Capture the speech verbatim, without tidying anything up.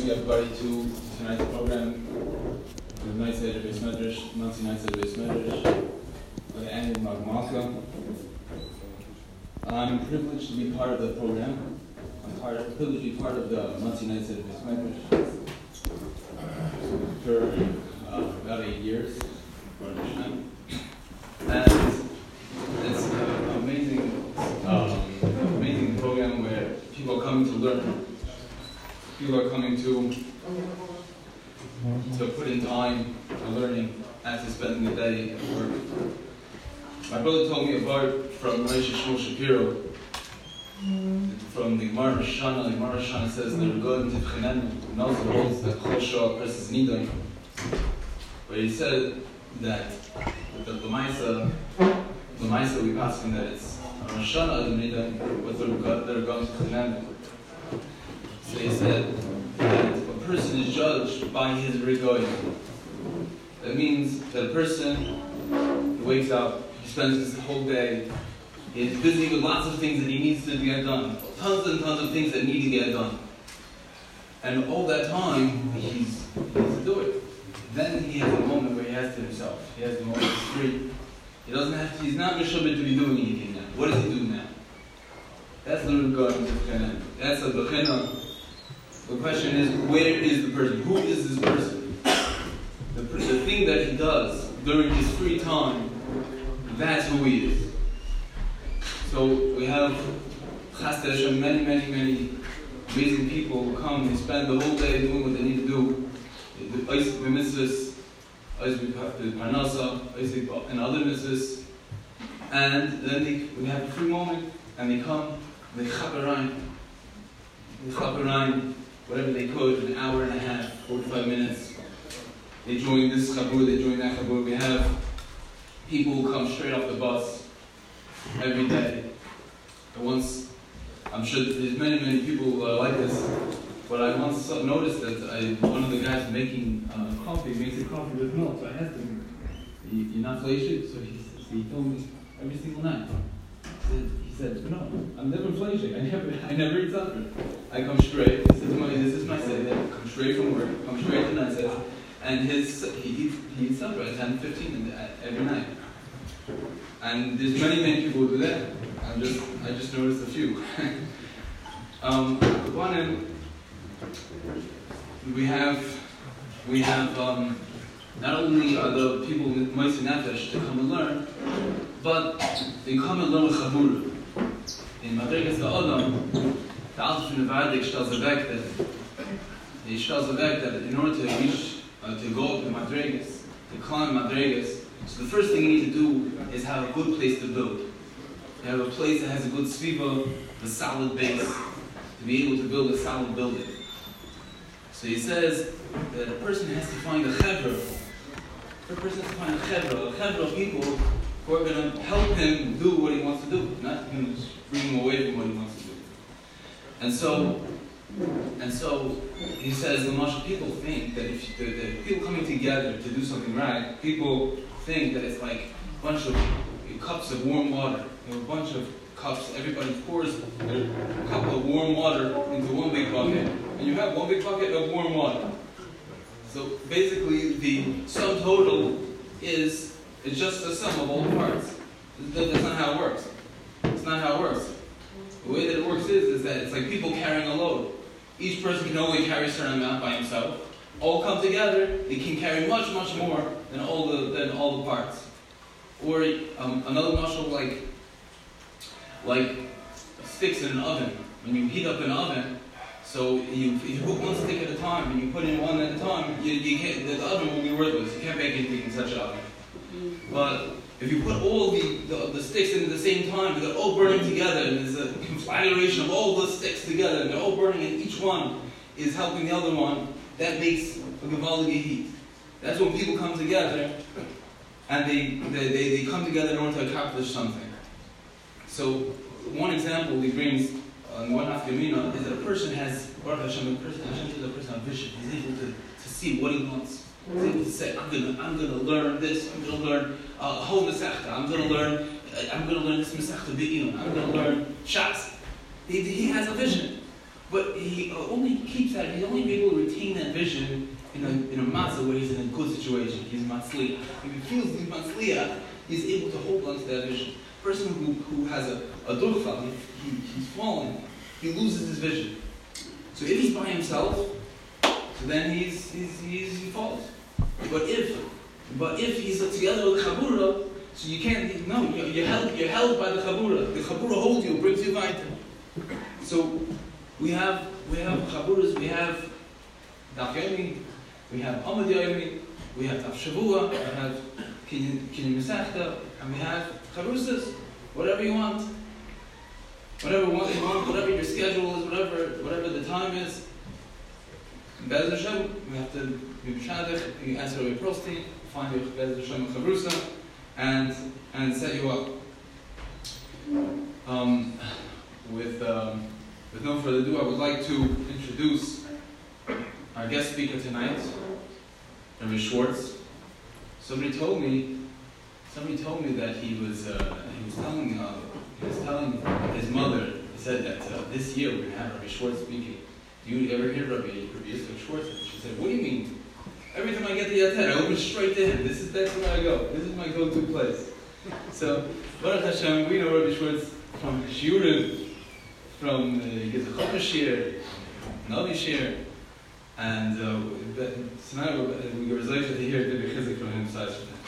welcome everybody to tonight's program, the Night Seder Beis Medrash, Monthly Night Seder Beis Medrash, the annual Mag Malka. I'm privileged to be part of the program. I'm part of, privileged to be part of the Monthly Night Seder Beis Medrash for uh, about eight years. And it's an amazing, um, amazing program where people are coming to learn. People are coming to to put in time to learning after spending the day at work. My brother told me about from Moshe Shmuel Shapiro, from the Gemara Shana. The Gemara Shana says the Regalim Tivchenenu, and also holds that Chosha versus Nidon, where he said that the Lamaisa, Lamaisa we pass him that it's Rosh Hashanah and Nidon with the Regalim Tivchenenu. So he said that a person is judged by his regoyim. That means that a person wakes up, he spends his whole day, he's busy with lots of things that he needs to get done, tons and tons of things that need to get done. And all that time, he's, he needs to do it. Then he has a moment where he has to himself. He has a moment he's free. He doesn't have to, he's not mishabed to be doing anything now. What does he do now? That's the regoyim. That's a bechina. The question is, where is the person? Who is this person? The, the thing that he does during his free time, that's who he is. So we have Chas Hashem, many, many, many amazing people who come, they spend the whole day doing what they need to do. The mitzvahs, the parnasa, and other mitzvahs. And then they, we have a free moment, and they come, they chaperayim. They chaperayim. Whatever they could, an hour and a half, forty-five minutes. They join this chabur, they join that chabur. We have people who come straight off the bus every day. And once, I'm sure there's many, many people who are like this, but I once noticed that I, one of the guys making uh, coffee, makes a coffee with milk. So I asked him, you're not fleishig? So he, so he told me every single night. He said, no, I'm never fleishig. I never, I never eat supper. I come straight. This is my, this is my seder. Come straight from work. Come straight to night seder. And his, he eats, he eats supper at ten fifteen every night. And there's many, many people who do that. I just, I just noticed a few. um, one in, we have, we have um, not only are the people with Moisei Nefesh to come and learn, but they come and learn with Chabur. In Madrigas Ha'adam, the Alter from the Vardik stellt sich weg that he stellt sich weg that in order to reach, uh, to go up to Madrigas, to climb Madrigas, so the first thing you need to do is have a good place to build. You have a place that has a good sviva, a solid base, to be able to build a solid building. So he says that a person has to find a chevra. A person has to find a chevra, a chevra of people who are going to help him do what he wants to do, not going to bring him away from what he wants to do. And so, and so he says, the Moshe, people think that if the, the people coming together to do something right, people think that it's like a bunch of cups of warm water. You know, a bunch of cups, everybody pours a cup of warm water into one big bucket, and you have one big bucket of warm water. So basically, the sum total is it's just the sum of all the parts. That's not how it works. It's not how it works. The way that it works is, is that it's like people carrying a load. Each person can only carry a certain amount by himself. All come together, they can carry much, much more than all the than all the parts. Or um, another muscle like like sticks in an oven. When you heat up an oven, so you you put one stick at a time and you put in one at a time, you, you can't, the oven will be worthless. You can't make anything in such an oven. But if you put all the, the, the sticks in at the same time, they're all burning together, and there's a conflagration of all the sticks together, and they're all burning, and each one is helping the other one, that makes a Gevaldige heat. That's when people come together, and they, they, they, they come together in order to accomplish something. So, one example he brings on one Afkamina is that a person has, Baruch Hashem, a person, Hashem is a person of vision. He's able to, to see what he wants. He's able to say, I'm gonna, I'm gonna learn this. I'm gonna learn a uh, whole Masechta. I'm gonna learn, uh, I'm gonna learn this Masechta Be'inun. I'm gonna learn Shas. He, he has a vision. But he only keeps that, he's only able to retain that vision in a, in a matzah where he's in a good situation. He's matzliach. If he feels he's matzliach, he's able to hold on to that vision. A person who, who has a, a durchfall, he, he, he's falling, he loses his vision. So if he's by himself, so then he's, he's, he's, he falls. But if, but if he's together with the chabura, so you can't, no, you're, you're, held, you're held by the chabura. The chabura holds you, brings you weiter. So we have, we have chaburas, we have Daf Yomi, we have Amud Yomi, we have Daf Shavua, we have Kinyan Masechta, and we have chaburas, whatever you want. Whatever you want, whatever your schedule is, whatever, whatever the time is. Be'ez Hashem, we have to be b'shadich, you answer Rabbi Prosty, find your Be'ez Hashem chabrusa, and and set you up. Um, with um, with no further ado, I would like to introduce our guest speaker tonight, Rabbi Schwartz. Somebody told me, somebody told me that he was uh, he was telling uh, he was telling his mother. He said that uh, this year we're going to have Rabbi Schwartz speaking. Do you ever hear Rabbi Rabbi Yitzchak Schwartz? She said, "What do you mean? Every time I get the yatet, I open straight to him. This is that's where I go. This is my go-to place." So, Baruch Hashem, we know Rabbi Schwartz from Shiurim, from uh, he gets a Chodesh shir, Navi shir, and uh, tonight we were excited to hear the chizuk from him. Besides from that.